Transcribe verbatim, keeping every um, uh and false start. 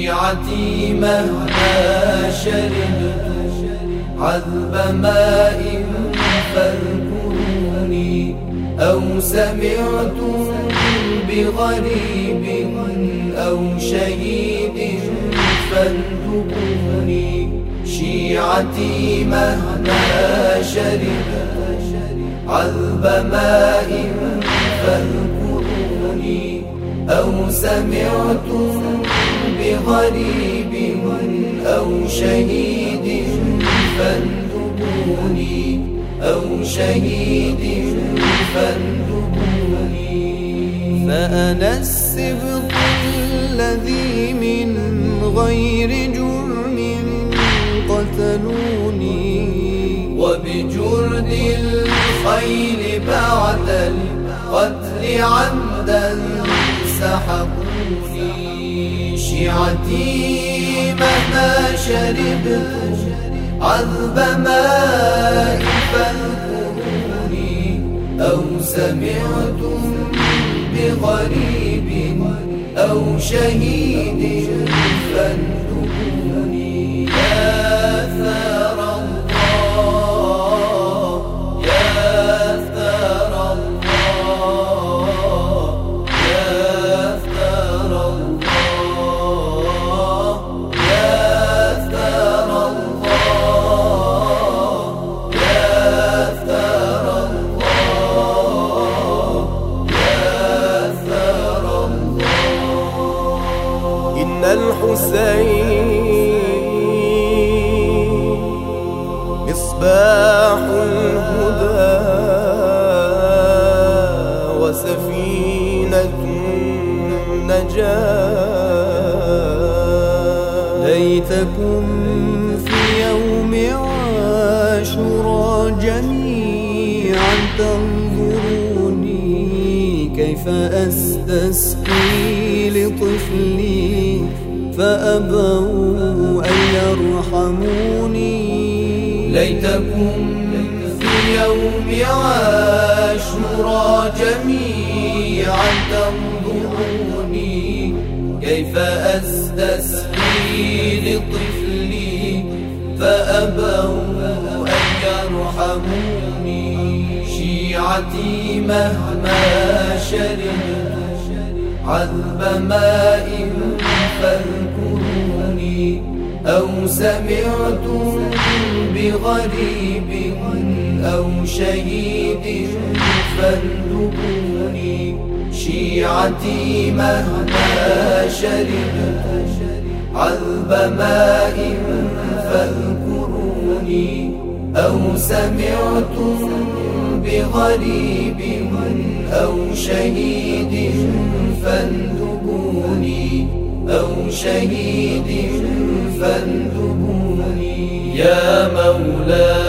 شيعتي مهما شربت عذب ماء فاذكروني، أو سمعتم بغريب أو شهيد فانتبوني. شيعتي مهما شربت عذب ماء فاذكروني، أو سمعتم بغريب أو شهيد فانتبوني، أو شهيد فانتبوني. فأنا السبط الذي من غير جرم قتلوني، وبجرد الخيل بعد القتل عمدا سحقوني. شيعتي مهما شربت عذب ماء فاذكروني، أو سمعتم بغريب أو شهيد فانتبوني. يا ثار الله، يا ثار الله، يا ثار الله، يا ثار الله، يا ثار الله، يا ثار الله. إن الحسين مصباح الهدى وسفينة النجاة. ليتكم في يوم عاشوراء جميعا تنظروني، كيف أستسقي لطفلي فأبوا أن يرحموني. ليتكم في يوم عاشوراء جميعا تنظروني، كيف أستسقي لطفلي فأبوا أن يرحموني. شيعتي مهما شربت عذب ماء فاذكروني، أو سمعتم بغريب أو شهيد فانتبوني. شيعتي مهما شربت عذب ماء فاذكروني، أو سمعتم بغريب أو شهيد فانتبوني، أو شهيد فانتبوني. يا مولاي